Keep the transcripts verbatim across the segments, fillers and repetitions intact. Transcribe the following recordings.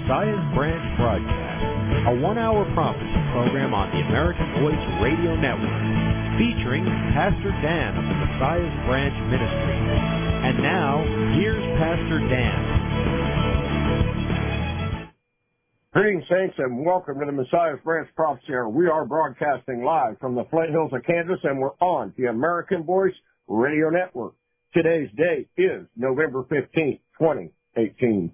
Messiah's Branch broadcast, a one-hour prophecy program on the American Voice Radio Network, featuring Pastor Dan of the Messiah's Branch Ministry. And now, here's Pastor Dan. Greetings, saints, and welcome to the Messiah's Branch Prophecy Hour. We are broadcasting live from the Flint Hills of Kansas, and we're on the American Voice Radio Network. Today's date is November fifteenth, twenty eighteen.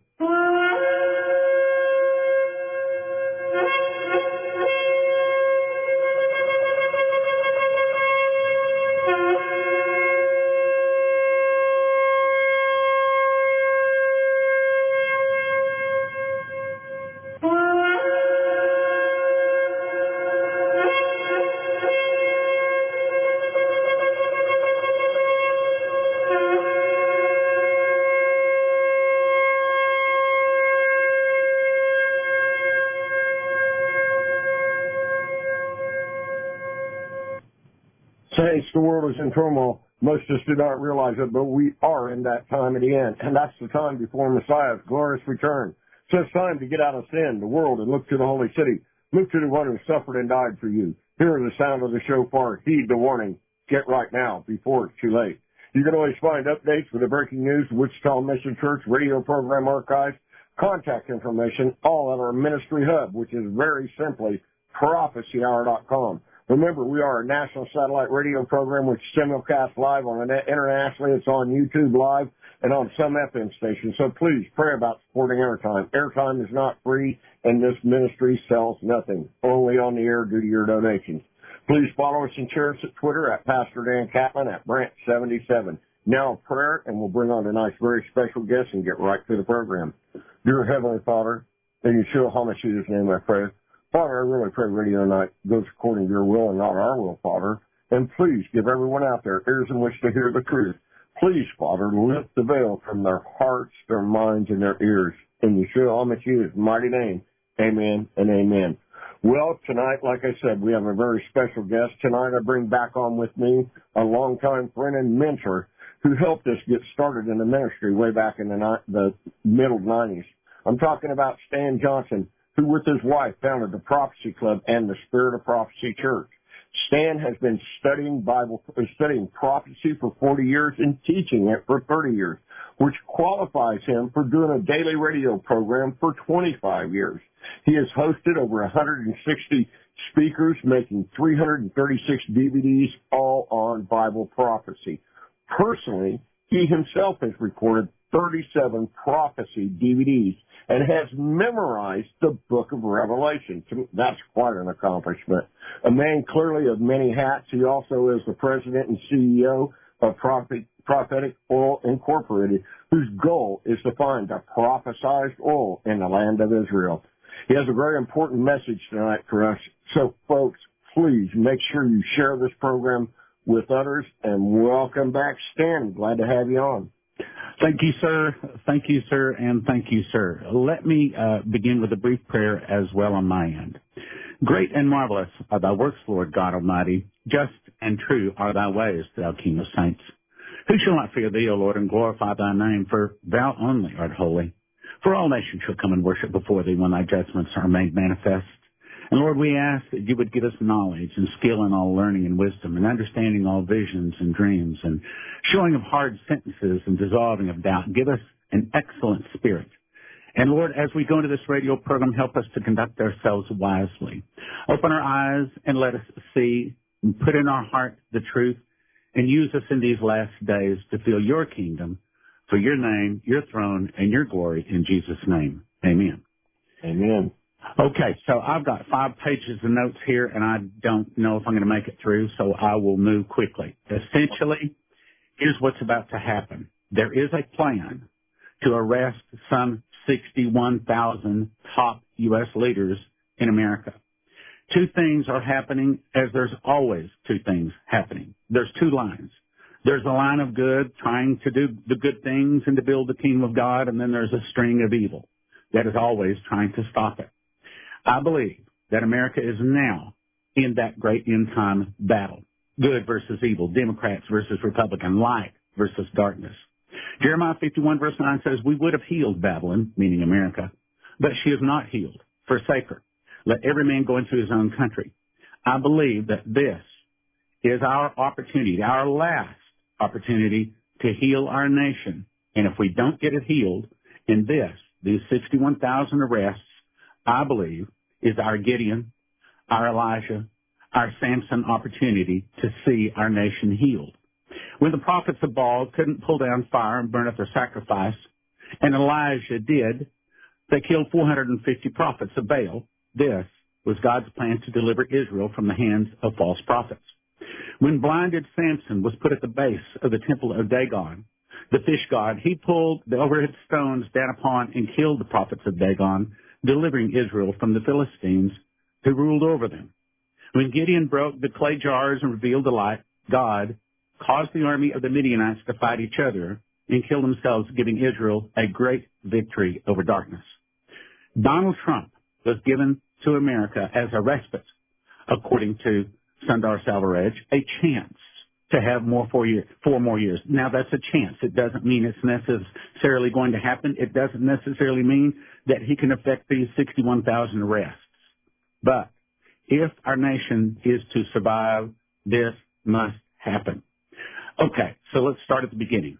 Saints, the world is in turmoil. Most of us do not realize it, but we are in that time at the end, and that's the time before Messiah's glorious return. So it's time to get out of sin, the world, and look to the holy city. Look to the one who suffered and died for you. Hear the sound of the shofar. Heed the warning. Get right now before it's too late. You can always find updates with the breaking news, Wichita Mission Church radio program archives, contact information, all at our ministry hub, which is very simply prophecy hour dot com. Remember, we are a national satellite radio program which simulcasts live on the net internationally. It's on YouTube Live and on some F M stations. So please pray about supporting airtime. Airtime is not free, and this ministry sells nothing. Only on the air due to your donations. Please follow us and share us at Twitter at Pastor Dan Kaplan at Branch seventy-seven. Now prayer, and we'll bring on tonight's very special guest and get right to the program. Dear Heavenly Father, in Yeshua HaMashiach's name I pray. Father, I really pray radio tonight goes according to your will and not our will, Father. And please give everyone out there ears in which to hear the truth. Please, Father, lift the veil from their hearts, their minds, and their ears. In Yeshua HaMashiach's mighty name, amen and amen. Well, tonight, like I said, we have a very special guest. Tonight I bring back on with me a longtime friend and mentor who helped us get started in the ministry way back in the, ni- the middle nineties. I'm talking about Stan Johnson, who with his wife founded the Prophecy Club and the Spirit of Prophecy Church. Stan has been studying Bible, studying prophecy for forty years and teaching it for thirty years, which qualifies him for doing a daily radio program for twenty-five years. He has hosted over one hundred sixty speakers, making three hundred thirty-six D V Ds, all on Bible prophecy. Personally, he himself has recorded thirty-seven prophecy D V Ds and has memorized the book of Revelation. That's quite an accomplishment. A man clearly of many hats. He also is the president and C E O of Prophet, Prophetic Oil Incorporated, whose goal is to find the prophesied oil in the land of Israel. He has a very important message tonight for us. So, folks, please make sure you share this program with others, and welcome back, Stan. Glad to have you on. Thank you, sir. Thank you, sir, and thank you, sir. Let me uh, begin with a brief prayer as well on my end. Great and marvelous are thy works, Lord God Almighty. Just and true are thy ways, thou King of saints. Who shall not fear thee, O Lord, and glorify thy name? For thou only art holy. For all nations shall come and worship before thee when thy judgments are made manifest. And Lord, we ask that you would give us knowledge and skill in all learning and wisdom and understanding all visions and dreams and showing of hard sentences and dissolving of doubt. Give us an excellent spirit. And Lord, as we go into this radio program, help us to conduct ourselves wisely. Open our eyes and let us see and put in our heart the truth and use us in these last days to fill your kingdom for your name, your throne, and your glory in Jesus' name. Amen. Amen. Okay, so I've got five pages of notes here, and I don't know if I'm going to make it through, so I will move quickly. Essentially, here's what's about to happen. There is a plan to arrest some sixty-one thousand top U S leaders in America. Two things are happening, as there's always two things happening. There's two lines. There's a line of good, trying to do the good things and to build the kingdom of God, and then there's a string of evil that is always trying to stop it. I believe that America is now in that great end-time battle. Good versus evil, Democrats versus Republican, light versus darkness. Jeremiah fifty-one verse nine says, we would have healed Babylon, meaning America, but she is not healed. Forsake her. Let every man go into his own country. I believe that this is our opportunity, our last opportunity to heal our nation. And if we don't get it healed in this, these sixty-one thousand arrests, I believe, is our Gideon, our Elijah, our Samson opportunity to see our nation healed. When the prophets of Baal couldn't pull down fire and burn up their sacrifice, and Elijah did, they killed four hundred fifty prophets of Baal. This was God's plan to deliver Israel from the hands of false prophets. When blinded Samson was put at the base of the temple of Dagon, the fish god, he pulled the overhead stones down upon and killed the prophets of Dagon, delivering Israel from the Philistines who ruled over them. When Gideon broke the clay jars and revealed the light, God caused the army of the Midianites to fight each other and kill themselves, giving Israel a great victory over darkness. Donald Trump was given to America as a respite, according to Sundar Selvaraj, a chance to have more four, year, four more years. Now, that's a chance. It doesn't mean it's necessarily going to happen. It doesn't necessarily mean that he can affect these sixty-one thousand arrests. But if our nation is to survive, this must happen. Okay, so let's start at the beginning.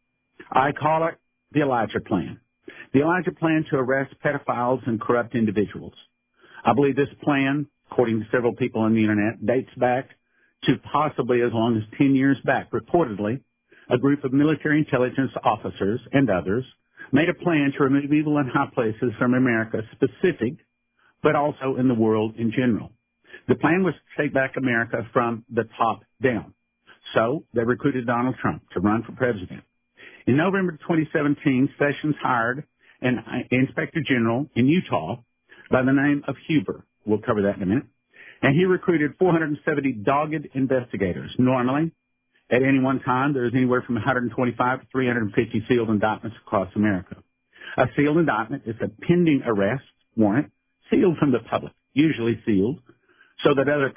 I call it the Elijah Plan. The Elijah Plan to arrest pedophiles and corrupt individuals. I believe this plan, according to several people on the Internet, dates back to possibly as long as ten years back. Reportedly, a group of military intelligence officers and others made a plan to remove evil in high places from America specific, but also in the world in general. The plan was to take back America from the top down. So they recruited Donald Trump to run for president. In November twenty seventeen, Sessions hired an inspector general in Utah by the name of Huber. We'll cover that in a minute. And he recruited four hundred seventy dogged investigators. Normally, at any one time, there's anywhere from one hundred twenty-five to three hundred fifty sealed indictments across America. A sealed indictment is a pending arrest warrant sealed from the public, usually sealed, so that other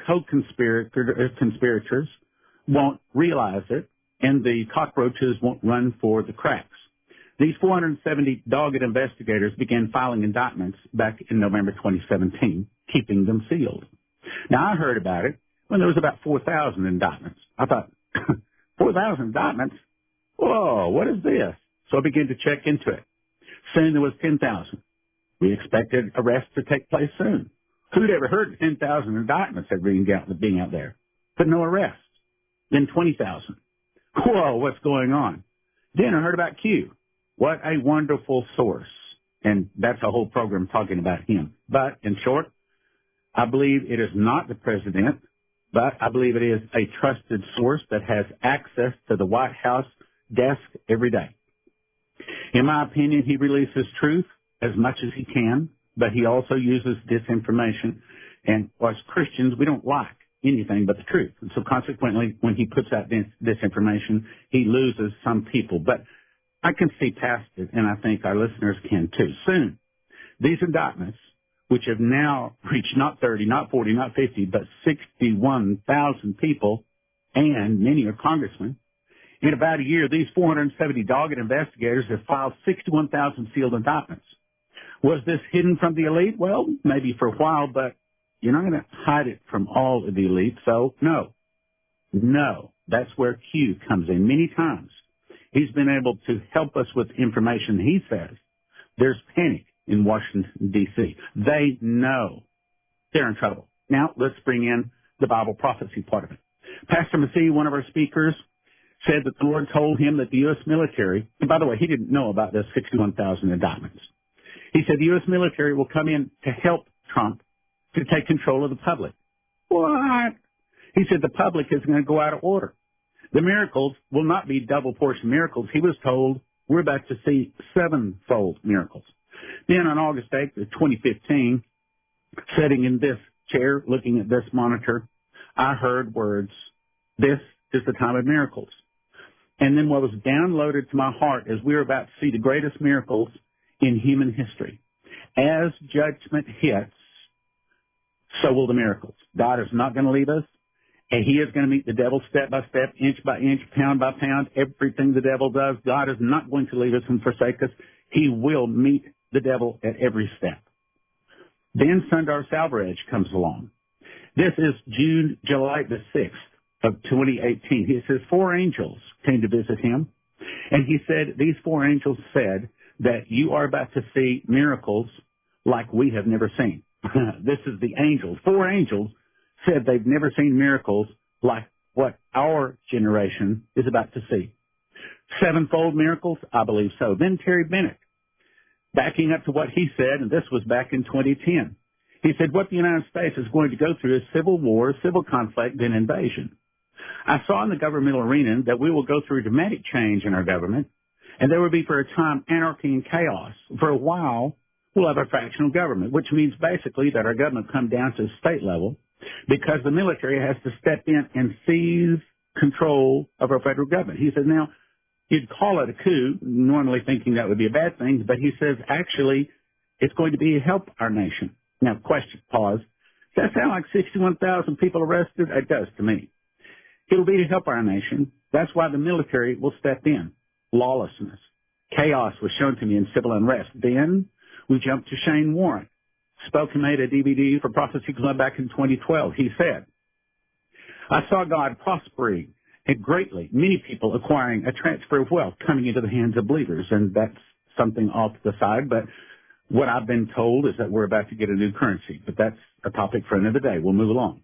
co-conspirators won't realize it and the cockroaches won't run for the cracks. These four hundred seventy dogged investigators began filing indictments back in November twenty seventeen, keeping them sealed. Now, I heard about it when there was about four thousand indictments. I thought, four thousand indictments? Whoa, what is this? So I began to check into it. Soon there was ten thousand. We expected arrests to take place soon. Who'd ever heard of ten thousand indictments that being out, being out there? But no arrests. Then twenty thousand. Whoa, what's going on? Then I heard about Q. What a wonderful source. And that's a whole program talking about him. But in short, I believe it is not the president, but I believe it is a trusted source that has access to the White House desk every day. In my opinion, he releases truth as much as he can, but he also uses disinformation. And as Christians, we don't like anything but the truth. And so consequently, when he puts out this disinformation, he loses some people. But I can see past it, and I think our listeners can too. Soon, these indictments, which have now reached not thirty, not forty, not fifty, but sixty-one thousand people, and many are congressmen. In about a year, these four hundred seventy dogged investigators have filed sixty-one thousand sealed indictments. Was this hidden from the elite? Well, maybe for a while, but you're not going to hide it from all of the elite, so no. No. That's where Q comes in. Many times, he's been able to help us with information. He says there's panic in Washington, D C They know they're in trouble. Now, let's bring in the Bible prophecy part of it. Pastor Massey, one of our speakers, said that the Lord told him that the U S military, and by the way, he didn't know about the sixty-one thousand indictments. He said the U S military will come in to help Trump to take control of the public. What? He said the public is going to go out of order. The miracles will not be double portion miracles. He was told we're about to see sevenfold miracles. Then on August eighth of twenty fifteen, sitting in this chair, looking at this monitor, I heard words, "This is the time of miracles." And then what was downloaded to my heart is we are about to see the greatest miracles in human history. As judgment hits, so will the miracles. God is not going to leave us, and he is going to meet the devil step by step, inch by inch, pound by pound, everything the devil does. God is not going to leave us and forsake us. He will meet the devil at every step. Then Sundar Selvaraj comes along. This is June, July the sixth of twenty eighteen. He says four angels came to visit him, and he said these four angels said that you are about to see miracles like we have never seen. This is the angels. Four angels said they've never seen miracles like what our generation is about to see. Sevenfold miracles? I believe so. Then Terry Bennett, backing up to what he said, and this was back in twenty ten. He said what the United States is going to go through is civil war, civil conflict, then invasion. I saw in the governmental arena that we will go through dramatic change in our government, and there will be for a time anarchy and chaos. For a while, we'll have a fractional government, which means basically that our government come down to the state level because the military has to step in and seize control of our federal government. He said, now, you'd call it a coup, normally thinking that would be a bad thing, but he says, actually, it's going to be to help our nation. Now, question, pause. Does that sound like sixty-one thousand people arrested? It does to me. It'll be to help our nation. That's why the military will step in. Lawlessness. Chaos was shown to me in civil unrest. Then we jumped to Shane Warren. Spoke and made a D V D for Prophecy Club back in twenty twelve. He said, I saw God prospering and greatly, many people acquiring a transfer of wealth coming into the hands of believers. And that's something off to the side. But what I've been told is that we're about to get a new currency. But that's a topic for another day. We'll move along.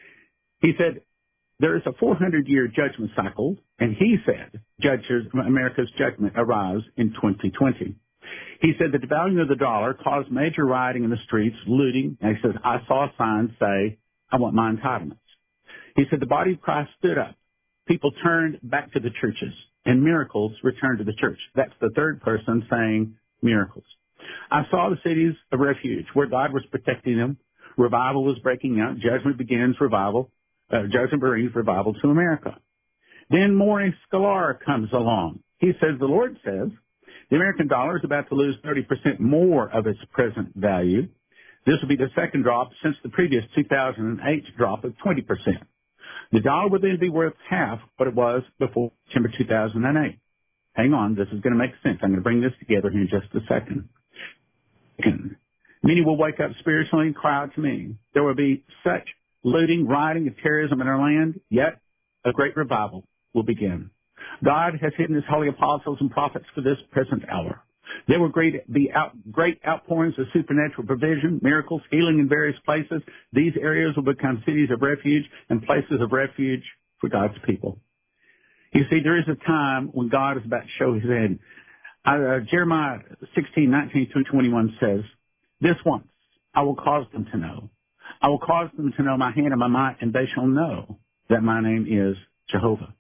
He said, there is a four hundred year judgment cycle, and he said judges, America's judgment arrives in twenty twenty. He said that the value of the dollar caused major rioting in the streets, looting, and he says, I saw signs say, I want my entitlements. He said the body of Christ stood up. People turned back to the churches, and miracles returned to the church. That's the third person saying miracles. I saw the cities of refuge where God was protecting them. Revival was breaking out. Judgment begins, revival. Uh, Judgment brings revival to America. Then Maurice Sklar comes along. He says, the Lord says, the American dollar is about to lose thirty percent more of its present value. This will be the second drop since the previous two thousand eight drop of twenty percent. The dollar will then be worth half what it was before September two thousand eight. Hang on, this is going to make sense. I'm going to bring this together here in just a second. Many will wake up spiritually and cry out to me. There will be such looting, rioting, and terrorism in our land, yet a great revival will begin. God has hidden his holy apostles and prophets for this present hour. There will great, be out, great outpourings of supernatural provision, miracles, healing in various places. These areas will become cities of refuge and places of refuge for God's people. You see, there is a time when God is about to show his hand. Uh, Jeremiah sixteen, nineteen through twenty-one says, this once I will cause them to know. I will cause them to know my hand and my might, and they shall know that my name is Jehovah.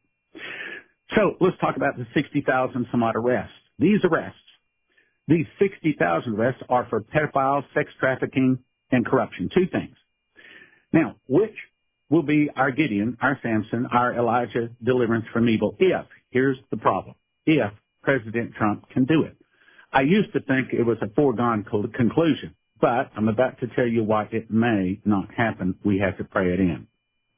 So let's talk about the sixty thousand some odd arrests. These arrests, these sixty thousand arrests are for pedophiles, sex trafficking, and corruption. Two things. Now, which will be our Gideon, our Samson, our Elijah deliverance from evil if, here's the problem, if President Trump can do it. I used to think it was a foregone conclusion, but I'm about to tell you why it may not happen. We have to pray it in.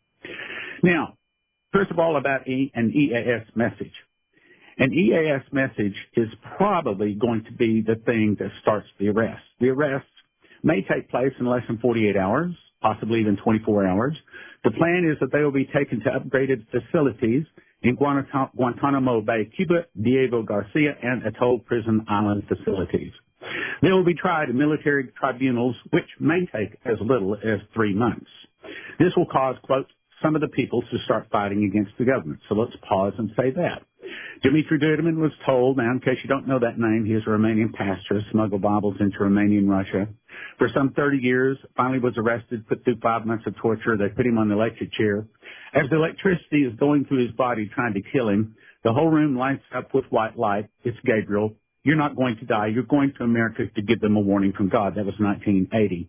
Now, first of all, about e, an E A S message. An E A S message is probably going to be the thing that starts the arrest. The arrests may take place in less than forty-eight hours, possibly even twenty-four hours. The plan is that they will be taken to upgraded facilities in Guantanamo Bay, Cuba, Diego Garcia, and Atoll Prison Island facilities. They will be tried in military tribunals, which may take as little as three months. This will cause, quote, some of the people to start fighting against the government. So let's pause and say that. Dimitri Duduman was told, now in case you don't know that name, he is a Romanian pastor, smuggled Bibles into Romania and Russia. For some thirty years, finally was arrested, put through five months of torture. They put him on the electric chair. As the electricity is going through his body trying to kill him, the whole room lights up with white light. It's Gabriel. You're not going to die. You're going to America to give them a warning from God. That was nineteen eighty.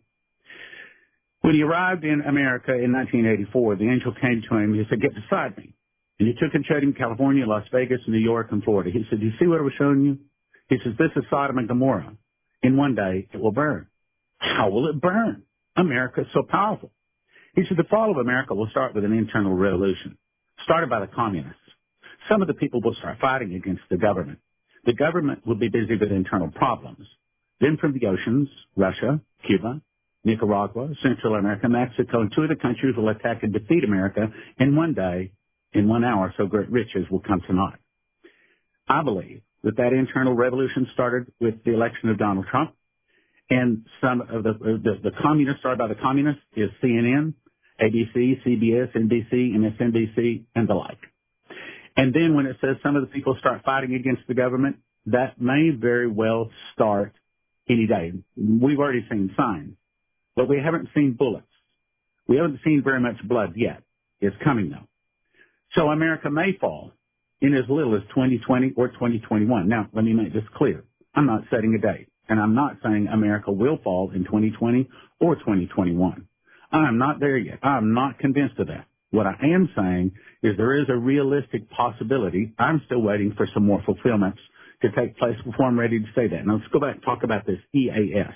When he arrived in America in nineteen eighty-four, the angel came to him. He said, get beside me. And he took him, showed him California, Las Vegas, New York, and Florida. He said, do you see what I was showing you? He says, this is Sodom and Gomorrah. In one day, it will burn. How will it burn? America is so powerful. He said, the fall of America will start with an internal revolution, started by the communists. Some of the people will start fighting against the government. The government will be busy with internal problems. Then from the oceans, Russia, Cuba, Nicaragua, Central America, Mexico, and two of the countries will attack and defeat America in one day, in one hour, so great riches will come to naught. I believe that that internal revolution started with the election of Donald Trump, and some of the, the, the communists started by the communists is C N N, A B C, C B S, N B C, M S N B C, and the like. And then when it says some of the people start fighting against the government, that may very well start any day. We've already seen signs, but we haven't seen bullets. We haven't seen very much blood yet. It's coming though. So America may fall in as little as twenty twenty or twenty twenty-one. Now, let me make this clear. I'm not setting a date, and I'm not saying America will fall in twenty twenty or twenty twenty-one. I'm not there yet. I'm not convinced of that. What I am saying is there is a realistic possibility. I'm still waiting for some more fulfillments to take place before I'm ready to say that. Now, let's go back and talk about this E A S.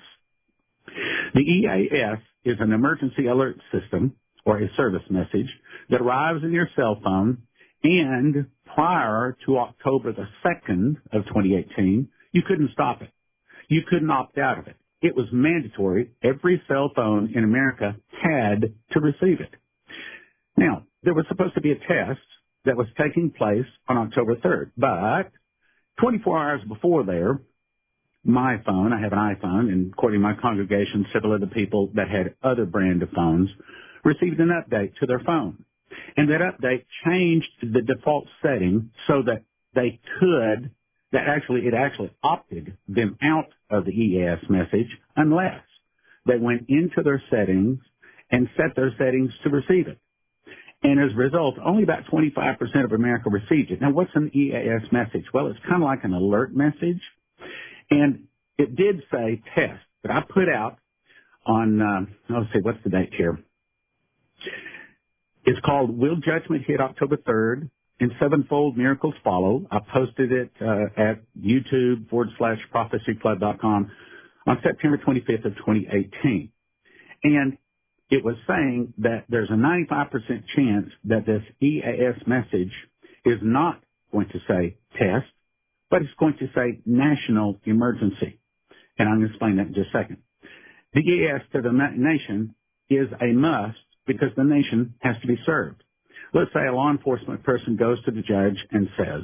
The E A S is an emergency alert system or a service message that arrives in your cell phone, and prior to October the second of twenty eighteen, you couldn't stop it. You couldn't opt out of it. It was mandatory. Every cell phone in America had to receive it. Now, there was supposed to be a test that was taking place on October third, but twenty-four hours before there, my phone, I have an iPhone, and according to my congregation, several other people that had other brand of phones received an update to their phone. And that update changed the default setting so that they could, that actually, it actually opted them out of the E A S message unless they went into their settings and set their settings to receive it. And as a result, only about twenty-five percent of America received it. Now, what's an E A S message? Well, it's kind of like an alert message. And it did say test, but I put out on, uh, let's see, what's the date here? It's called Will Judgment Hit October third and Sevenfold Miracles Follow. I posted it uh, at YouTube forward slash prophecyclub dot com on September twenty-fifth of twenty eighteen. And it was saying that there's a ninety-five percent chance that this E A S message is not going to say test, but it's going to say national emergency. And I'm going to explain that in just a second. The E A S to the nation is a must because the nation has to be served. Let's say a law enforcement person goes to the judge and says,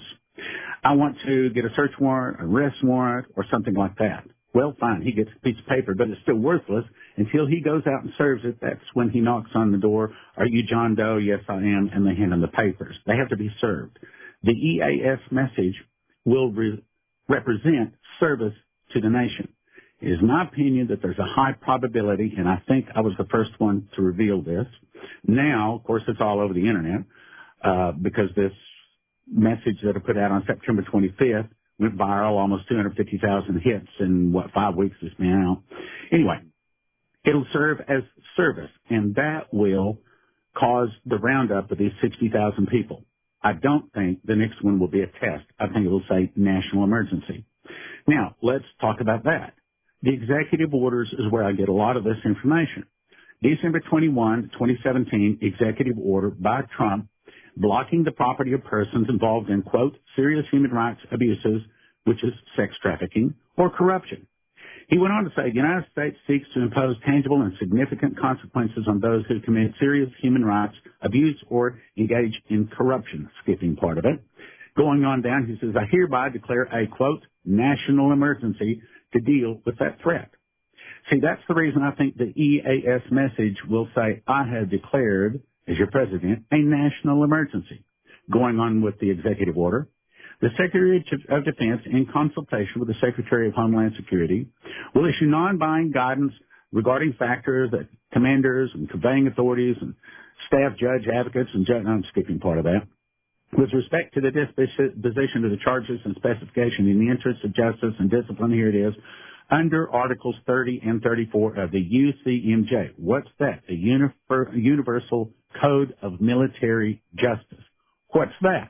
I want to get a search warrant, an arrest warrant, or something like that. Well, fine, he gets a piece of paper, but it's still worthless until he goes out and serves it. That's when he knocks on the door. Are you John Doe? Yes, I am. And they hand him the papers. They have to be served. The E A S message will re- represent service to the nation. It is my opinion that there's a high probability, and I think I was the first one to reveal this. Now, of course, it's all over the internet uh, because this message that I put out on September twenty-fifth went viral, almost two hundred fifty thousand hits in, what, five weeks it's been out. Anyway, it'll serve as service, and that will cause the roundup of these sixty thousand people. I don't think the next one will be a test. I think it will say national emergency. Now, let's talk about that. The executive orders is where I get a lot of this information. December twenty-first, twenty seventeen, executive order by Trump blocking the property of persons involved in, quote, serious human rights abuses, which is sex trafficking, or corruption. He went on to say the United States seeks to impose tangible and significant consequences on those who commit serious human rights abuse or engage in corruption, skipping part of it. Going on down, he says, I hereby declare a, quote, national emergency to deal with that threat. See, that's the reason I think the E A S message will say, I have declared, as your president, a national emergency. Going on with the executive order, the Secretary of Defense, in consultation with the Secretary of Homeland Security, will issue non-binding guidance regarding factors that commanders and conveying authorities and staff judge advocates and judge, I'm skipping part of that, with respect to the disposition of the charges and specification in the interest of justice and discipline, here it is, under Articles thirty and thirty-four of the U C M J. What's that? The Universal Code of Military Justice. What's that?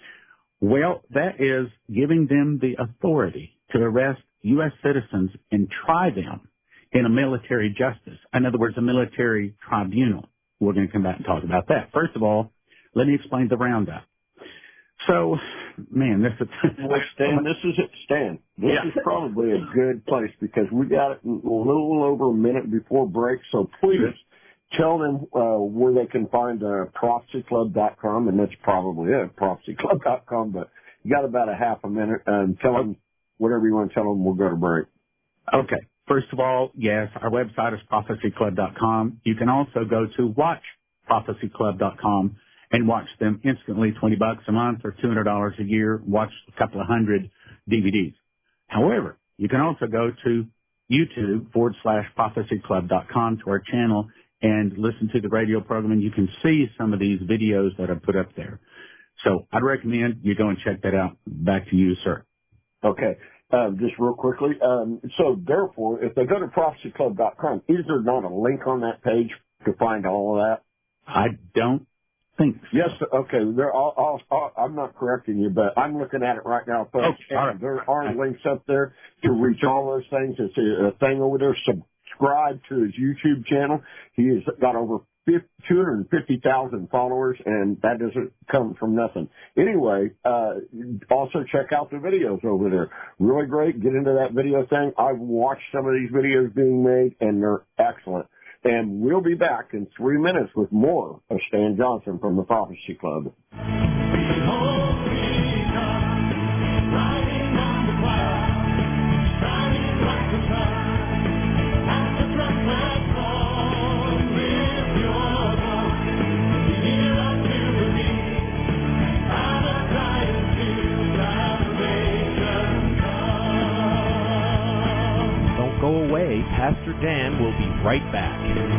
Well, that is giving them the authority to arrest U S citizens and try them in a military justice. In other words, a military tribunal. We're going to come back and talk about that. First of all, let me explain the roundup. So, man, this is... Well, Stan, this is it. Stan, this yeah. is probably a good place because we got it a little over a minute before break, so please tell them uh, where they can find uh, prophecy club dot com, and that's probably it, prophecy club dot com, but you got about a half a minute. Um, tell them whatever you want to tell them. We'll go to break. Okay. First of all, yes, our website is prophecy club dot com. You can also go to watch prophecy club dot com and watch them instantly, twenty bucks a month or two hundred dollars a year, watch a couple of hundred D V Ds. However, you can also go to YouTube forward slash prophecy club dot com to our channel and listen to the radio program, and you can see some of these videos that are put up there. So I'd recommend you go and check that out. Back to you, sir. Okay. Um, just real quickly. Um, so therefore, if they go to prophecy club dot com, is there not a link on that page to find all of that? I don't think so. Yes. Okay. There. I'll, I'll, I'll, I'm not correcting you, but I'm looking at it right now, folks. Okay, all right. There are links up there to reach all those things. It's a, a thing over there. Subscribe to his YouTube channel. He has got over two hundred fifty thousand followers, and that doesn't come from nothing. Anyway, uh, also check out the videos over there. Really great. Get into that video thing. I've watched some of these videos being made, and they're excellent. And we'll be back in three minutes with more of Stan Johnson from the Prophecy Club. Don't go away. Pastor Dan will be right back.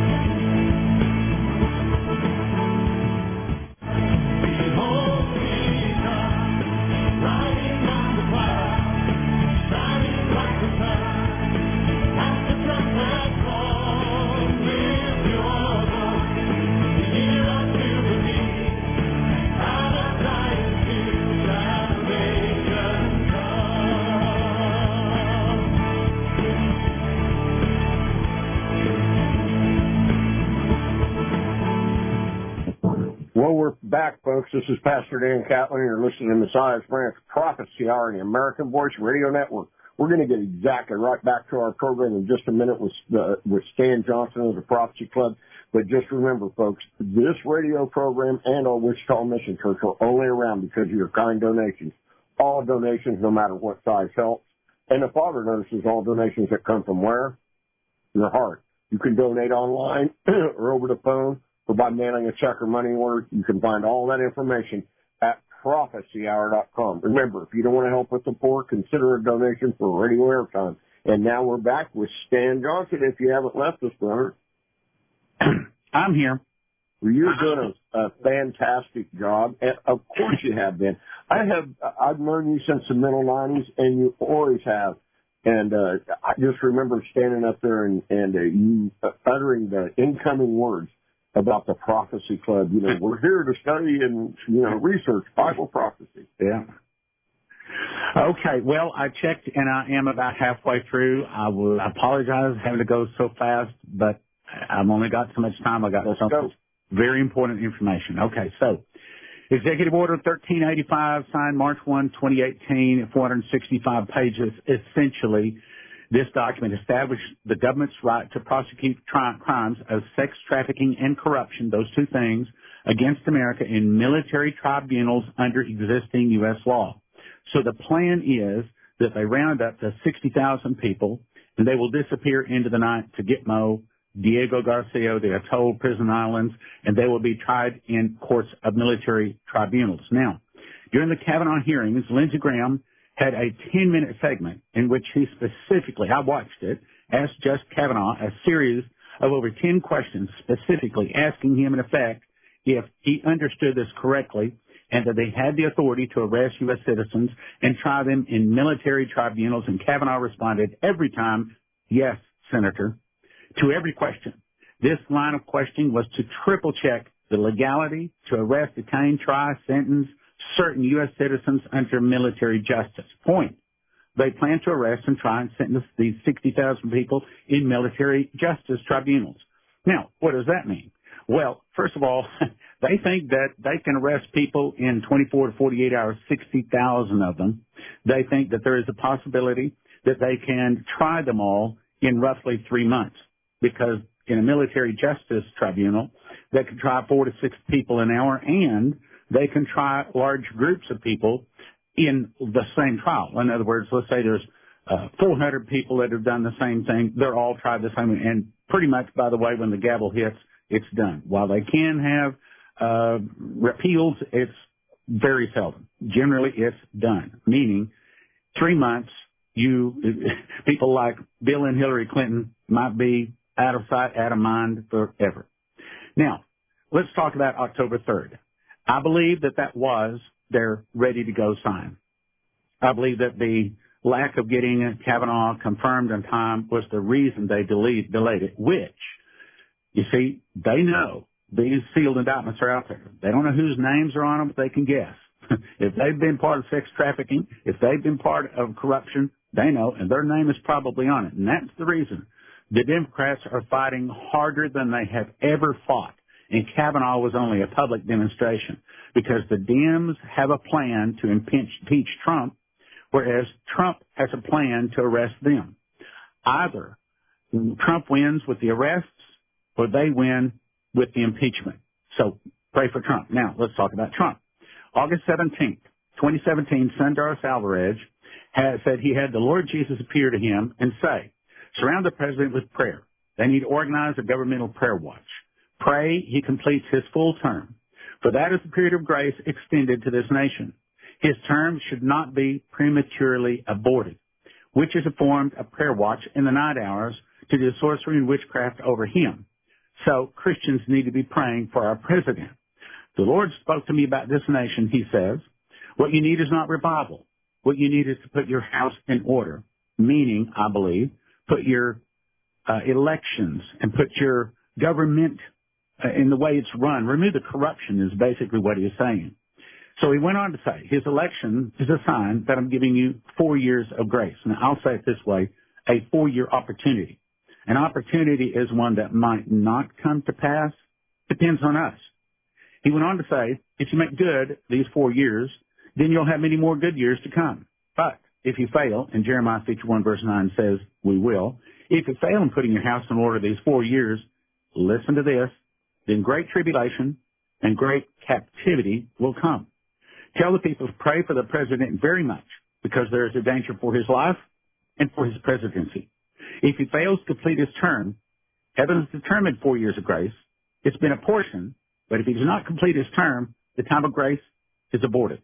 Well, we're back, folks. This is Pastor Dan Catlin. You're listening to Messiah's Branch Prophecy Hour in the American Voice Radio Network. We're going to get exactly right back to our program in just a minute with, uh, with Stan Johnson of the Prophecy Club. But just remember, folks, this radio program and our Wichita Mission Church are only around because of your kind donations. All donations, no matter what size, helps. And the Father notices all donations that come from where? Your heart. You can donate online or over the phone or by mailing a check or money order. You can find all that information at prophecy hour dot com. Remember, if you don't want to help with the poor, consider a donation for radio airtime. And now we're back with Stan Johnson. If you haven't left us, brother. I'm here. Well, you're doing a, a fantastic job. And of course you have been. I have, I've known you since the middle nineties, and you always have. And uh, I just remember standing up there and, and uh, you uh, uttering the incoming words about the Prophecy Club. You know, we're here to study and, you know, research Bible prophecy. Yeah. Okay, well, I checked, and I am about halfway through. I will apologize having to go so fast, but I've only got so much time. I got Let's some go. very important information. Okay, so Executive Order thirteen eighty-five, signed March first, twenty eighteen, four hundred sixty-five pages. Essentially, this document established the government's right to prosecute tri- crimes of sex trafficking and corruption, those two things, against America in military tribunals under existing U S law. So the plan is that they round up to sixty thousand people, and they will disappear into the night to Gitmo, Diego Garcia, the Atoll Prison Islands, and they will be tried in courts of military tribunals. Now, during the Kavanaugh hearings, Lindsey Graham had a ten-minute segment in which he specifically, I watched it, asked Justice Kavanaugh a series of over ten questions, specifically asking him, in effect, if he understood this correctly and that they had the authority to arrest U S citizens and try them in military tribunals. And Kavanaugh responded every time, yes, Senator, to every question. This line of questioning was to triple-check the legality to arrest, detain, try, sentence certain U S citizens under military justice. Point. They plan to arrest and try and sentence these sixty thousand people in military justice tribunals. Now, what does that mean? Well, first of all, They think that they can arrest people in twenty-four to forty-eight hours, sixty thousand of them. They think that there is a possibility that they can try them all in roughly three months because in a military justice tribunal, they can try four to six people an hour and they can try large groups of people in the same trial. In other words, let's say there's uh, four hundred people that have done the same thing. They're all tried the same way. And pretty much, by the way, when the gavel hits, it's done. While they can have uh, repeals, it's very seldom. Generally, it's done, meaning three months, you people like Bill and Hillary Clinton might be out of sight, out of mind forever. Now, let's talk about October third. I believe that that was their ready-to-go sign. I believe that the lack of getting Kavanaugh confirmed in time was the reason they delayed, delayed it, which, you see, they know these sealed indictments are out there. They don't know whose names are on them, but they can guess. If they've been part of sex trafficking, if they've been part of corruption, they know, and their name is probably on it. And that's the reason the Democrats are fighting harder than they have ever fought. And Kavanaugh was only a public demonstration because the Dems have a plan to impeach, impeach Trump, whereas Trump has a plan to arrest them. Either Trump wins with the arrests or they win with the impeachment. So pray for Trump. Now, let's talk about Trump. August seventeenth, twenty seventeen, Sundar Selvaraj has said he had the Lord Jesus appear to him and say, surround the president with prayer. They need to organize a governmental prayer watch. Pray he completes his full term, for that is the period of grace extended to this nation. His term should not be prematurely aborted. Witches have formed a prayer watch in the night hours to do sorcery and witchcraft over him. So Christians need to be praying for our president. The Lord spoke to me about this nation, he says. What you need is not revival. What you need is to put your house in order, meaning, I believe, put your uh, elections and put your government uh, in the way it's run. Remove the corruption is basically what he is saying. So he went on to say, his election is a sign that I'm giving you four years of grace. Now, I'll say it this way, a four-year opportunity. An opportunity is one that might not come to pass. Depends on us. He went on to say, if you make good these four years, then you'll have many more good years to come. But if you fail, and Jeremiah fifty-one verse nine says we will, if you fail in putting your house in order these four years, listen to this, then great tribulation and great captivity will come. Tell the people to pray for the president very much because there is a danger for his life and for his presidency. If he fails to complete his term, heaven has determined four years of grace. It's been apportioned, but if he does not complete his term, the time of grace is aborted.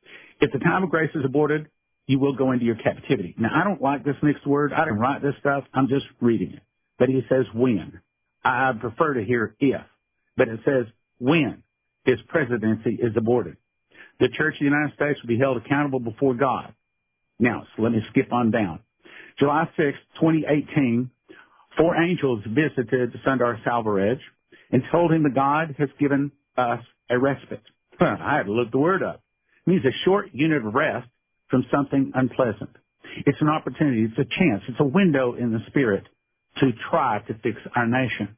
If the time of grace is aborted, you will go into your captivity. Now, I don't like this mixed word. I didn't write this stuff. I'm just reading it. But he says when. I prefer to hear if. But it says when his presidency is aborted. The Church of the United States will be held accountable before God. Now, so let me skip on down. July sixth, twenty eighteen, four angels visited Sundar Selvaraj and told him that God has given us a respite. I had to look the word up. It means a short unit of rest from something unpleasant. It's an opportunity. It's a chance. It's a window in the Spirit to try to fix our nation.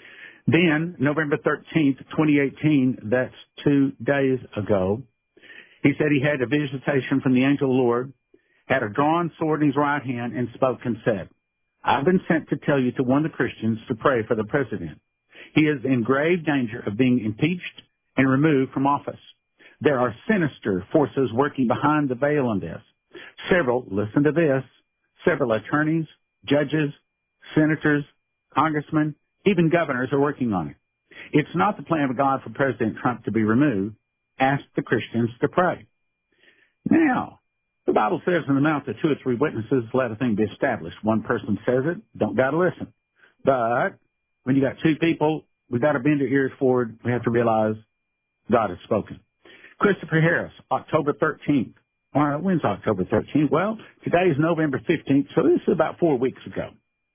Then, November thirteenth, twenty eighteen, that's two days ago, he said he had a visitation from the angel of the Lord, had a drawn sword in his right hand, and spoke and said, I've been sent to tell you to warn the Christians to pray for the president. He is in grave danger of being impeached and removed from office. There are sinister forces working behind the veil on this. Several, listen to this, several attorneys, judges, senators, congressmen, even governors are working on it. It's not the plan of God for President Trump to be removed. Ask the Christians to pray. Now, the Bible says in the mouth of two or three witnesses, let a thing be established. One person says it, don't got to listen. But when you got two people, we got to bend our ears forward. We have to realize God has spoken. Christopher Harris, October thirteenth. All right, when's October thirteenth? Well, today is November fifteenth, so this is about four weeks ago.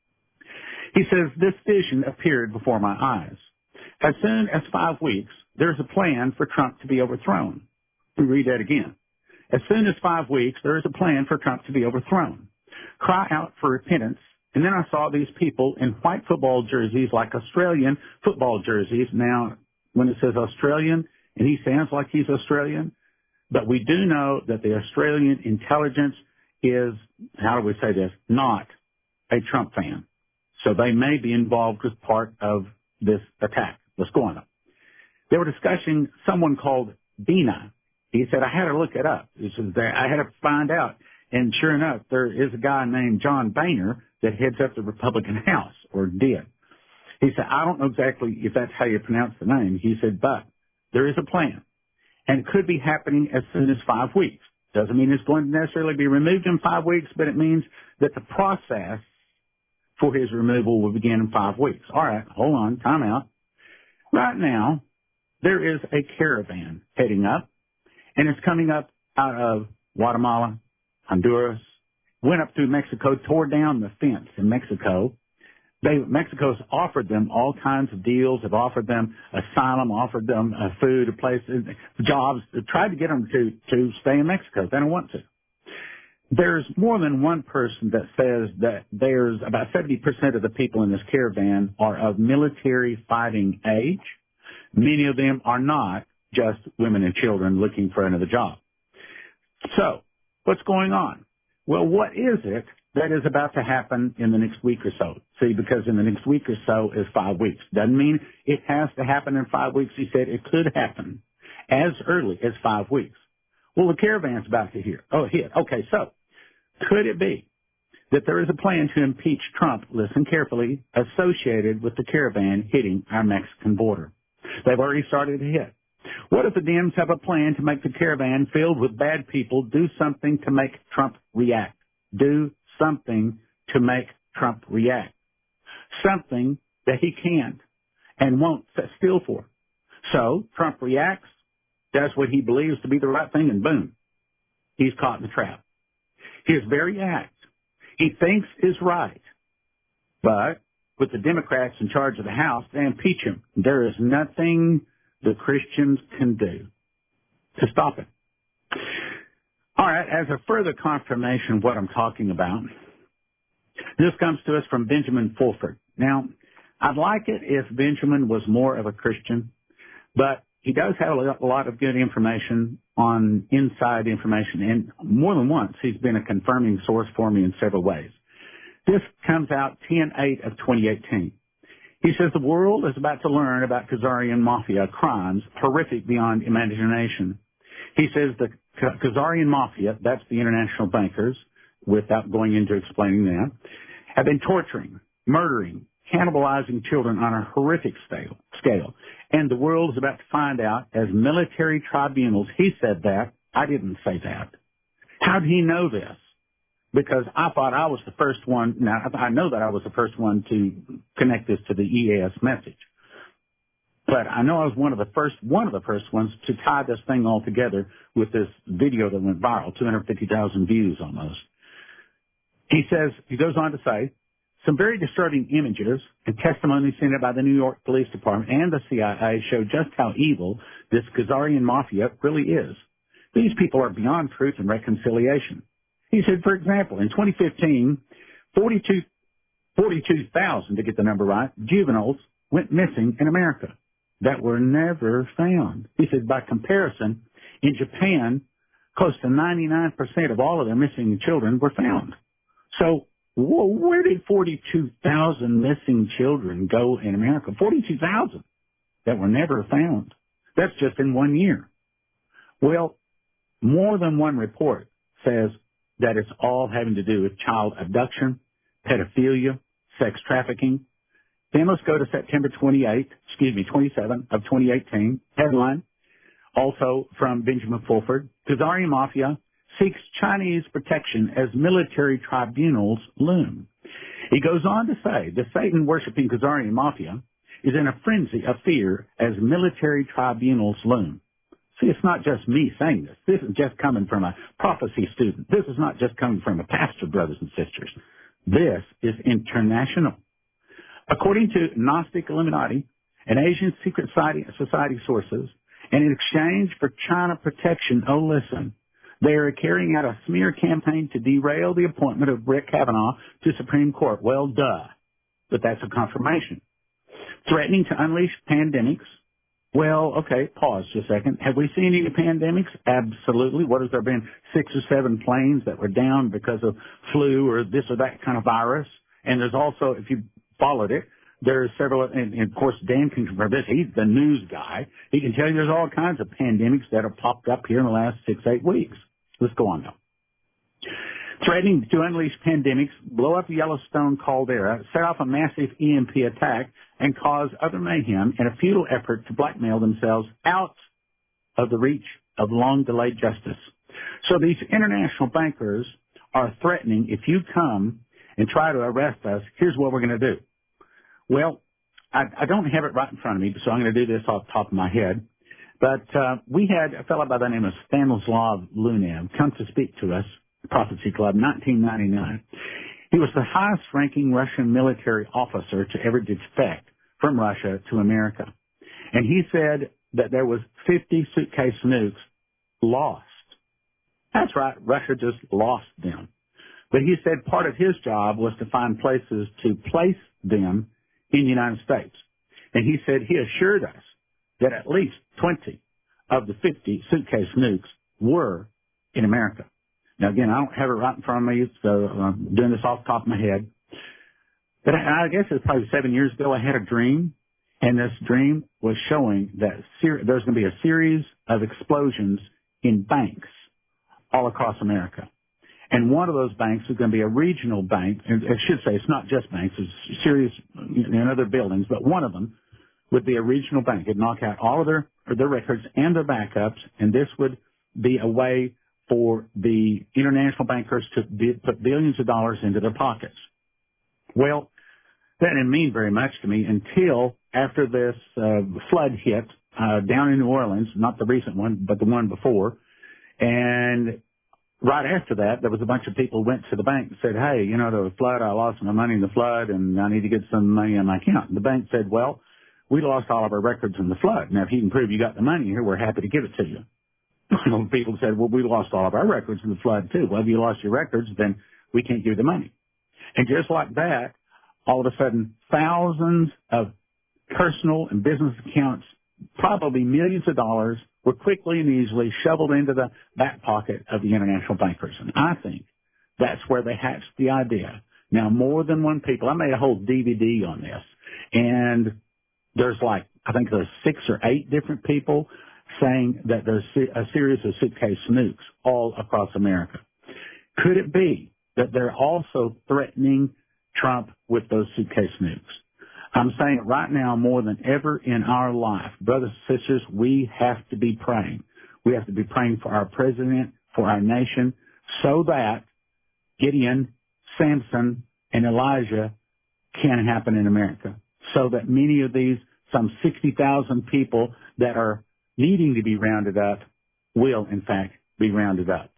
He says, this vision appeared before my eyes. As soon as five weeks, there's a plan for Trump to be overthrown. Let me read that again. As soon as five weeks, there is a plan for Trump to be overthrown. Cry out for repentance. And then I saw these people in white football jerseys like Australian football jerseys. Now, when it says Australian, and he sounds like he's Australian, but we do know that the Australian intelligence is, how do we say this, not a Trump fan. So they may be involved with part of this attack. What's going on? They were discussing someone called Dina. He said, I had to look it up. He said, I had to find out. And sure enough, there is a guy named John Boehner that heads up the Republican House, or did. He said, I don't know exactly if that's how you pronounce the name. He said, but there is a plan, and it could be happening as soon as five weeks. Doesn't mean it's going to necessarily be removed in five weeks, but it means that the process for his removal will begin in five weeks. All right, hold on, time out. Right now, there is a caravan heading up, and it's coming up out of Guatemala, Honduras, went up through Mexico, tore down the fence in Mexico. They, Mexico's offered them all kinds of deals, have offered them asylum, offered them uh, food, a place, jobs, tried to get them to, to stay in Mexico. They don't want to. There's more than one person that says that there's about seventy percent of the people in this caravan are of military fighting age. Many of them are not just women and children looking for another job. So, what's going on? Well, what is it that is about to happen in the next week or so? See, because in the next week or so is five weeks. Doesn't mean it has to happen in five weeks. He said it could happen as early as five weeks. Well, the caravan's about to hear. Oh, hit. Okay, so could it be that there is a plan to impeach Trump, listen carefully, associated with the caravan hitting our Mexican border? They've already started to hit. What if the Dems have a plan to make the caravan filled with bad people do something to make Trump react? Do something to make Trump react. Something that he can't and won't sit still for. So Trump reacts, does what he believes to be the right thing, and boom, he's caught in the trap. His very act he thinks is right, but with the Democrats in charge of the House, they impeach him. There is nothing the Christians can do to stop it. All right, as a further confirmation of what I'm talking about, this comes to us from Benjamin Fulford. Now, I'd like it if Benjamin was more of a Christian, but he does have a lot of good information on inside information, and more than once he's been a confirming source for me in several ways. This comes out ten eight of twenty eighteen. He says the world is about to learn about Khazarian Mafia crimes horrific beyond imagination. He says the Khazarian Mafia, that's the international bankers, without going into explaining that, have been torturing, murdering, cannibalizing children on a horrific scale. scale. And the world is about to find out as military tribunals. He said that. I didn't say that. How did he know this? Because I thought I was the first one. Now, I know that I was the first one to connect this to the E A S message. But I know I was one of the first, one of the first ones to tie this thing all together with this video that went viral, two hundred fifty thousand views almost. He says, he goes on to say, some very disturbing images and testimonies sent out by the New York Police Department and the C I A show just how evil this Khazarian Mafia really is. These people are beyond truth and reconciliation. He said, for example, in twenty fifteen, forty-two thousand, to get the number right, juveniles went missing in America that were never found. He said, by comparison, in Japan, close to ninety-nine percent of all of their missing children were found. So where did forty-two thousand missing children go in America? forty-two thousand that were never found. That's just in one year. Well, more than one report says that it's all having to do with child abduction, pedophilia, sex trafficking. Then let's go to September twenty-eighth, excuse me, twenty-seventh of twenty eighteen. Headline, also from Benjamin Fulford, Khazarian Mafia seeks Chinese protection as military tribunals loom. He goes on to say the Satan-worshipping Khazarian Mafia is in a frenzy of fear as military tribunals loom. See, it's not just me saying this. This is just coming from a prophecy student. This is not just coming from a pastor, brothers and sisters. This is international. According to Gnostic Illuminati and Asian secret society sources, and in exchange for China protection, oh listen, they are carrying out a smear campaign to derail the appointment of Brett Kavanaugh to Supreme Court. Well, duh. But that's a confirmation. Threatening to unleash pandemics, Well, okay, pause just a second. Have we seen any pandemics? Absolutely. What has there been? Six or seven planes that were down because of flu or this or that kind of virus. And there's also, if you followed it, there's several, and, and of course Dan can confirm this. He's the news guy. He can tell you there's all kinds of pandemics that have popped up here in the last six, eight weeks. Let's go on now. Threatening to unleash pandemics, blow up the Yellowstone caldera, set off a massive E M P attack, and cause other mayhem in a futile effort to blackmail themselves out of the reach of long-delayed justice. So these international bankers are threatening, if you come and try to arrest us, here's what we're going to do. Well, I, I don't have it right in front of me, so I'm going to do this off the top of my head. But uh, we had a fellow by the name of Stanislav Lunev come to speak to us, Prophecy Club, nineteen ninety-nine. He was the highest-ranking Russian military officer to ever defect from Russia to America. And he said that there was fifty suitcase nukes lost. That's right, Russia just lost them. But he said part of his job was to find places to place them in the United States. And he said he assured us that at least twenty of the fifty suitcase nukes were in America. Now, again, I don't have it right in front of me, so I'm doing this off the top of my head. But I, I guess it was probably seven years ago I had a dream, and this dream was showing that ser- there's going to be a series of explosions in banks all across America. And one of those banks is going to be a regional bank. And I should say it's not just banks, it's serious in other buildings, but one of them would be a regional bank. It'd knock out all of their, their records and their backups, and this would be a way for the international bankers to be, put billions of dollars into their pockets. Well, that didn't mean very much to me until after this uh, flood hit uh, down in New Orleans, not the recent one, but the one before. And right after that, there was a bunch of people who went to the bank and said, hey, you know, there was a flood. I lost my money in the flood, and I need to get some money on my account. And the bank said, well, we lost all of our records in the flood. Now, if you can prove you got the money here, we're happy to give it to you. People said, well, we lost all of our records in the flood, too. Well, if you lost your records, then we can't give you the money. And just like that, all of a sudden, thousands of personal and business accounts, probably millions of dollars, were quickly and easily shoveled into the back pocket of the international bankers. And I think that's where they hatched the idea. Now, more than one people, I made a whole D V D on this, and there's like, I think there's six or eight different people saying that there's a series of suitcase nukes all across America. Could it be that they're also threatening Trump with those suitcase nukes? I'm saying it right now more than ever in our life. Brothers and sisters, we have to be praying. We have to be praying for our president, for our nation, so that Gideon, Samson, and Elijah can happen in America. So that many of these, some sixty thousand people that are needing to be rounded up will, in fact, be rounded up.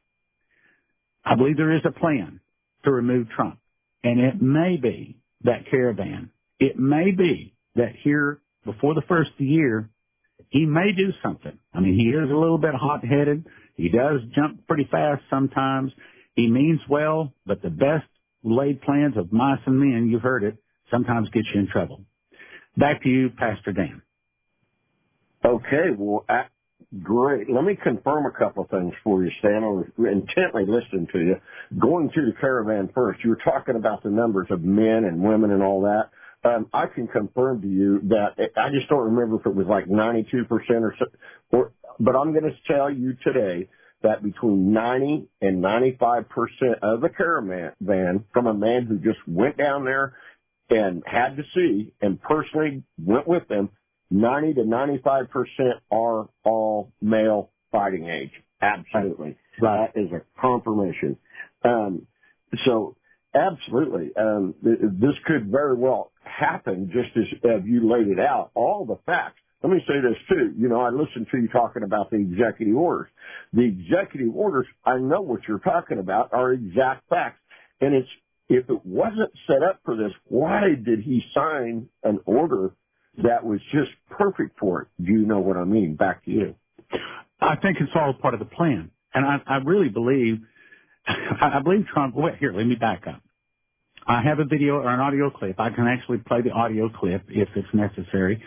I believe there is a plan to remove Trump, and it may be that caravan. It may be that here before the first of the year, he may do something. I mean, he is a little bit hot-headed. He does jump pretty fast sometimes. He means well, but the best laid plans of mice and men, you've heard it, sometimes get you in trouble. Back to you, Pastor Dan. Okay, well, uh, great. Let me confirm a couple of things for you, Stan. I was intently listening to you. Going through the caravan first, you were talking about the numbers of men and women and all that. Um, I can confirm to you that I just don't remember if it was like ninety-two percent or so, or, but I'm going to tell you today that between ninety and ninety-five percent of the caravan from a man who just went down there and had to see and personally went with them, ninety to ninety-five percent are all male fighting age. Absolutely. That is a confirmation. Um, so absolutely. Um, this could very well happen just as, as you laid it out. All the facts. Let me say this too. You know, I listened to you talking about the executive orders. The executive orders, I know what you're talking about, are exact facts. And it's, if it wasn't set up for this, why did he sign an order that was just perfect for it? Do you know what I mean? Back to you. I think it's all part of the plan. And I, I really believe, I believe Trump, wait, here, let me back up. I have a video or an audio clip. I can actually play the audio clip if it's necessary.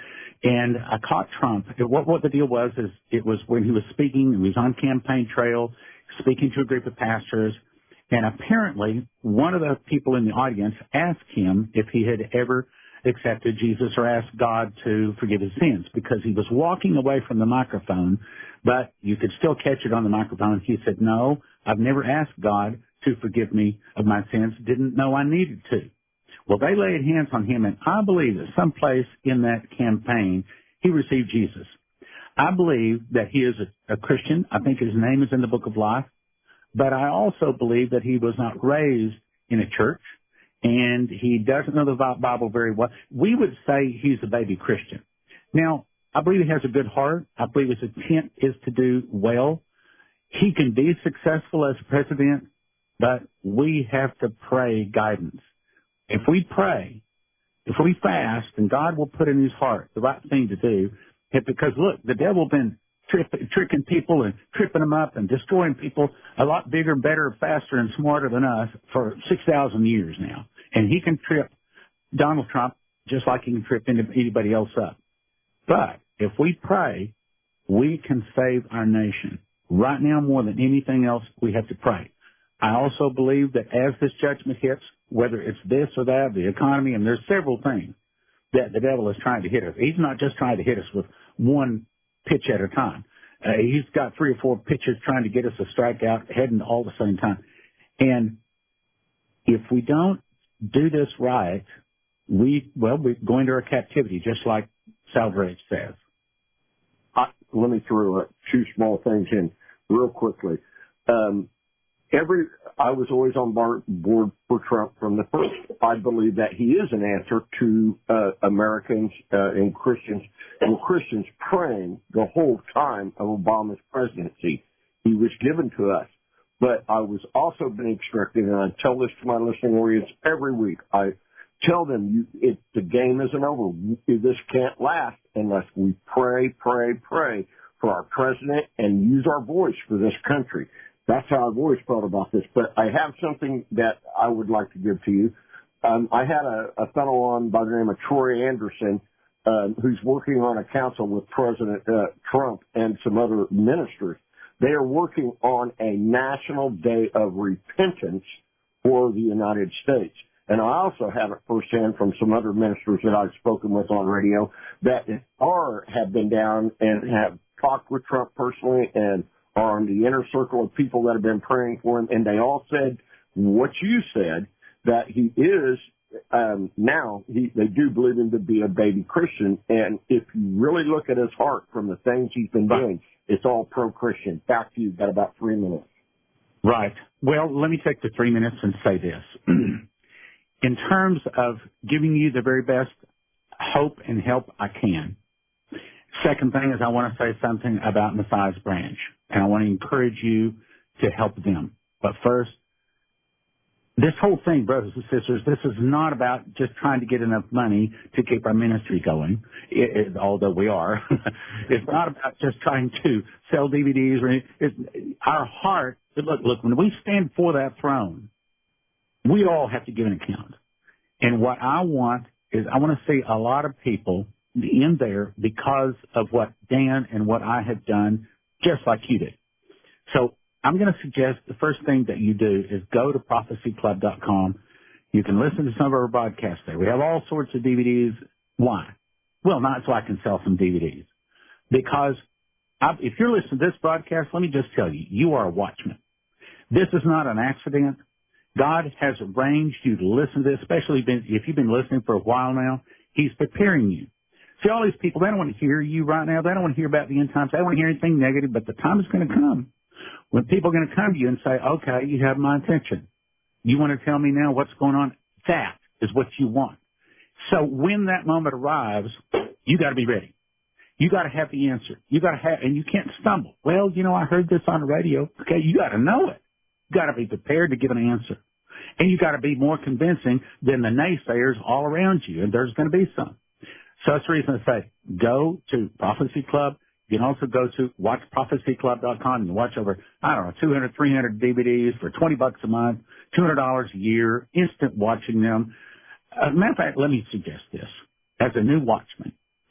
And I caught Trump. What, what the deal was is it was when he was speaking, he was on campaign trail, speaking to a group of pastors, and apparently one of the people in the audience asked him if he had ever accepted Jesus or asked God to forgive his sins, because he was walking away from the microphone, but you could still catch it on the microphone. He said, no, I've never asked God to forgive me of my sins, didn't know I needed to. Well, they laid hands on him, and I believe that someplace in that campaign, he received Jesus. I believe that he is a, a Christian. I think his name is in the Book of Life. But I also believe that he was not raised in a church, and he doesn't know the Bible very well. We would say he's a baby Christian. Now, I believe he has a good heart. I believe his intent is to do well. He can be successful as president, but we have to pray guidance. If we pray, if we fast, and God will put in his heart the right thing to do, because look, the devil been trick, tricking people and tripping them up and destroying people a lot bigger, better, faster, and smarter than us for six thousand years now. And he can trip Donald Trump just like he can trip anybody else up. But if we pray, we can save our nation. Right now, more than anything else, we have to pray. I also believe that as this judgment hits, whether it's this or that, the economy, and there's several things that the devil is trying to hit us. He's not just trying to hit us with one pitch at a time. Uh, he's got three or four pitches trying to get us to strike out, heading all at the same time. And if we don't do this right, we, well, we're going to our captivity, just like Salvage says. I, let me throw uh, two small things in real quickly. Um, Every, I was always on board for Trump from the first. I believe that he is an answer to uh, Americans uh, and Christians and Christians praying the whole time of Obama's presidency. He was given to us. But I was also been instructed, and I tell this to my listening audience every week. I tell them, you, it, the game isn't over. This can't last unless we pray, pray, pray for our president and use our voice for this country. That's how I've always felt about this. But I have something that I would like to give to you. Um, I had a, a fellow on by the name of Troy Anderson, um, who's working on a council with President uh, Trump and some other ministers. They are working on a national day of repentance for the United States. And I also have it firsthand from some other ministers that I've spoken with on radio that are have been down and have talked with Trump personally and are in the inner circle of people that have been praying for him, and they all said what you said, that he is um, now, he, they do believe him to be a baby Christian, and if you really look at his heart from the things he's been doing, it's all pro-Christian. Back to you, got about three minutes. Right. Well, let me take the three minutes and say this. In terms of giving you the very best hope and help I can, second thing is I want to say something about Messiah's Branch, and I want to encourage you to help them. But first, this whole thing, brothers and sisters, this is not about just trying to get enough money to keep our ministry going, it, it, although we are. It's not about just trying to sell D V Ds. Or it's, our heart, look, look, when we stand before that throne, we all have to give an account. And what I want is I want to see a lot of people in there because of what Dan and what I have done, just like you did. So I'm going to suggest the first thing that you do is go to prophecy club dot com. You can listen to some of our broadcasts there. We have all sorts of D V Ds. Why? Well, not so I can sell some D V Ds. Because I, if you're listening to this broadcast, let me just tell you, you are a watchman. This is not an accident. God has arranged you to listen to this, especially if you've been listening for a while now. He's preparing you. See, all these people, they don't want to hear you right now. They don't want to hear about the end times. They don't want to hear anything negative, but the time is going to come when people are going to come to you and say, okay, you have my attention. You want to tell me now what's going on? That is what you want. So when that moment arrives, you got to be ready. You got to have the answer. You got to have, and you can't stumble. Well, you know, I heard this on the radio. Okay, you got to know it. You got to be prepared to give an answer. And you got to be more convincing than the naysayers all around you, and there's going to be some. So that's the reason I say, go to Prophecy Club. You can also go to watch prophecy club dot com and watch over, I don't know, two hundred, three hundred D V Ds for twenty bucks a month, two hundred dollars a year, instant watching them. As a matter of fact, let me suggest this. As a new watchman,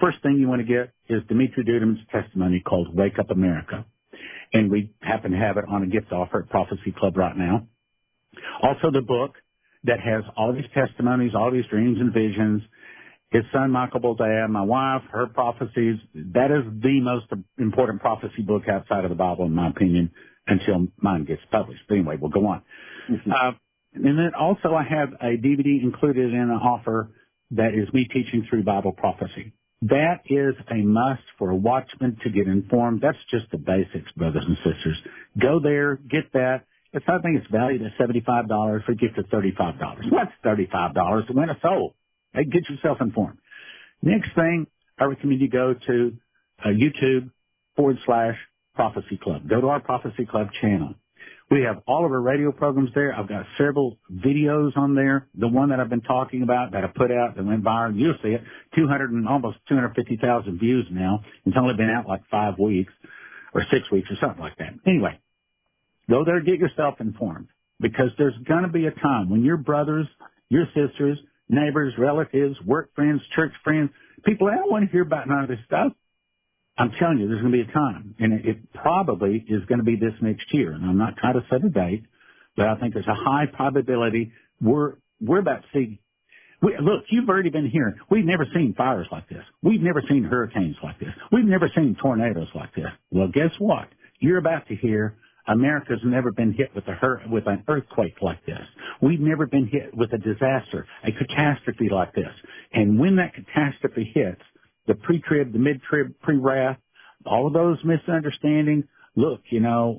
First thing you want to get is Dimitri Dudim's testimony called Wake Up America. And we happen to have it on a gift offer at Prophecy Club right now. Also the book that has all these testimonies, all these dreams and visions. His son, Michael Boldea, my wife, her prophecies. That is the most important prophecy book outside of the Bible, in my opinion, until mine gets published. But anyway, we'll go on. Mm-hmm. Uh, and then also I have a D V D included in an offer that is me teaching through Bible prophecy. That is a must for a watchman to get informed. That's just the basics, brothers and sisters. Go there, get that. It's, I think it's valued at seventy-five dollars for a gift of thirty-five dollars. What's thirty-five dollars to win a soul? Hey, get yourself informed. Next thing, I recommend you go to uh, YouTube forward slash Prophecy Club. Go to our Prophecy Club channel. We have all of our radio programs there. I've got several videos on there. The one that I've been talking about that I put out that went viral, you'll see it, two hundred and almost two hundred fifty thousand views now. It's only been out like five weeks or six weeks or something like that. Anyway, go there, get yourself informed, because there's going to be a time when your brothers, your sisters, neighbors, relatives, work friends, church friends, people, I don't want to hear about none of this stuff. I'm telling you, there's going to be a time, and it, it probably is going to be this next year. And I'm not trying to set a date, but I think there's a high probability we're we're about to see. We, look, you've already been hearing. We've never seen fires like this. We've never seen hurricanes like this. We've never seen tornadoes like this. Well, guess what? You're about to hear America's never been hit with a hur- with an earthquake like this. We've never been hit with a disaster, a catastrophe like this. And when that catastrophe hits, the pre-trib, the mid-trib, pre-wrath, all of those misunderstandings, look, you know,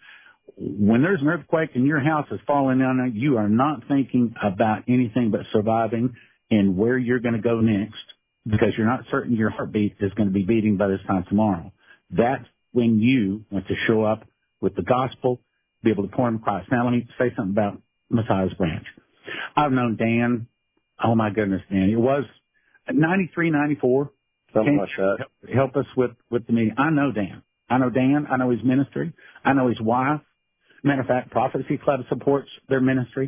when there's an earthquake and your house is falling down, you are not thinking about anything but surviving and where you're going to go next, because you're not certain your heartbeat is going to be beating by this time tomorrow. That's when you want to show up with the gospel, be able to pour in Christ. Now, let me say something about Messiah's Branch. I've known Dan, oh my goodness, Dan, it was ninety-three, ninety-four. Something like that. Help, help us with, with the meeting. I know Dan. I know Dan. I know his ministry. I know his wife. Matter of fact, Prophecy Club supports their ministry.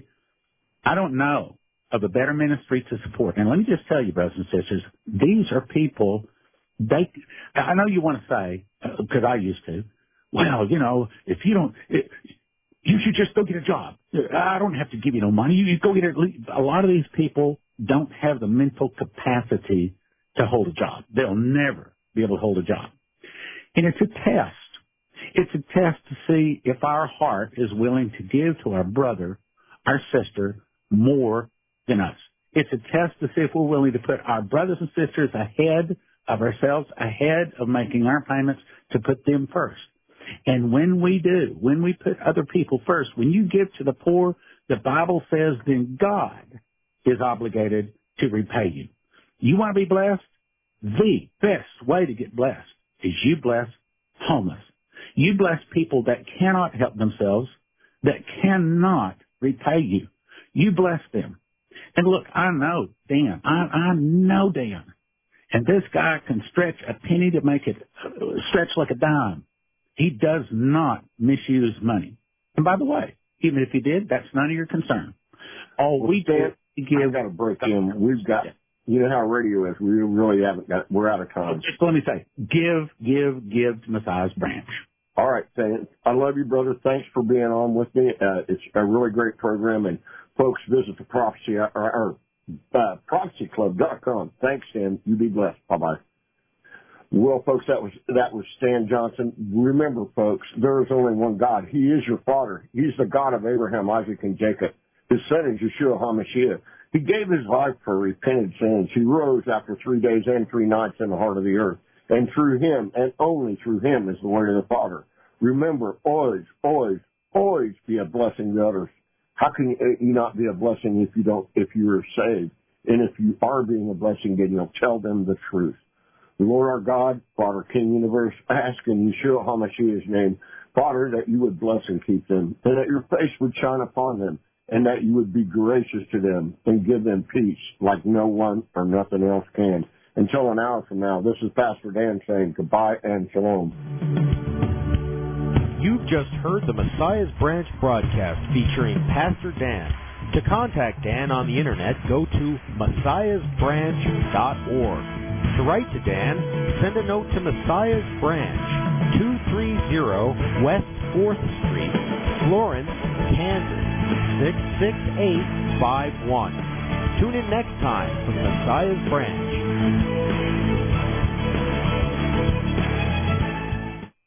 I don't know of a better ministry to support. And let me just tell you, brothers and sisters, these are people, they, I know you want to say, because I used to, well, you know, if you don't, it, you should just go get a job. I don't have to give you no money. You, you go get it. A lot of these people don't have the mental capacity to hold a job. They'll never be able to hold a job. And it's a test. It's a test to see if our heart is willing to give to our brother, our sister, more than us. It's a test to see if we're willing to put our brothers and sisters ahead of ourselves, ahead of making our payments, to put them first. And when we do, when we put other people first, when you give to the poor, the Bible says then God is obligated to repay you. You want to be blessed? The best way to get blessed is you bless homeless. You bless people that cannot help themselves, that cannot repay you. You bless them. And look, I know Dan. I, I know Dan. And this guy can stretch a penny to make it stretch like a dime. He does not misuse money. And by the way, even if he did, that's none of your concern. All we do is give. I've got to break in. We've got, you know how radio is. We really haven't got, we're out of time. Just let me say, give, give, give to Messiah's Branch. All right, Sam. I love you, brother. Thanks for being on with me. Uh, it's a really great program. And folks, visit the prophecy, or, or uh, prophecy club dot com. Thanks, Sam. You be blessed. Bye-bye. Well, folks, that was that was Stan Johnson. Remember, folks, there is only one God. He is your Father. He's the God of Abraham, Isaac, and Jacob. His son is Yeshua HaMashiach. He gave his life for repented sins. He rose after three days and three nights in the heart of the earth. And through him, and only through him, is the word of the Father. Remember, always, always, always be a blessing to others. How can you, you not be a blessing if you don't, if you are saved? And if you are being a blessing, then you'll tell them the truth. The Lord our God, Father, King, Universe, ask in Yeshua HaMashiach's name, Father, that you would bless and keep them, and that your face would shine upon them, and that you would be gracious to them and give them peace like no one or nothing else can. Until an hour from now, this is Pastor Dan saying goodbye and shalom. You've just heard the Messiah's Branch broadcast featuring Pastor Dan. To contact Dan on the internet, go to messiahs branch dot org. To write to Dan, send a note to Messiah's Branch, two thirty West fourth Street, Florence, Kansas, six six eight five one. Tune in next time for Messiah's Branch.